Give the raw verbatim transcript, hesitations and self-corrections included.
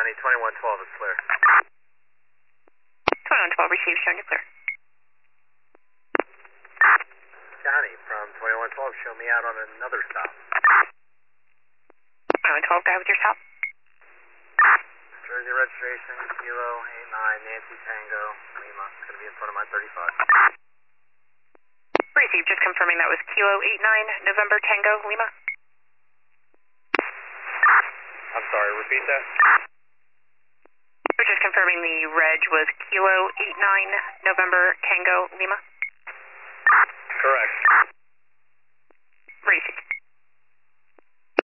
County, twenty-one twelve is clear. twenty-one twelve, receive, showing you clear. County, from twenty-one twelve, show me out on another stop. twenty-one twelve, guy with your stop. Jersey registration, Kilo eight nine, Nancy Tango, Lima. It's going to be in front of my thirty-five. Receive, just confirming that was Kilo eight nine, November Tango, Lima. I'm sorry, repeat that? We're just confirming the reg was Kilo eight nine, November Tango, Lima. Correct. Receive.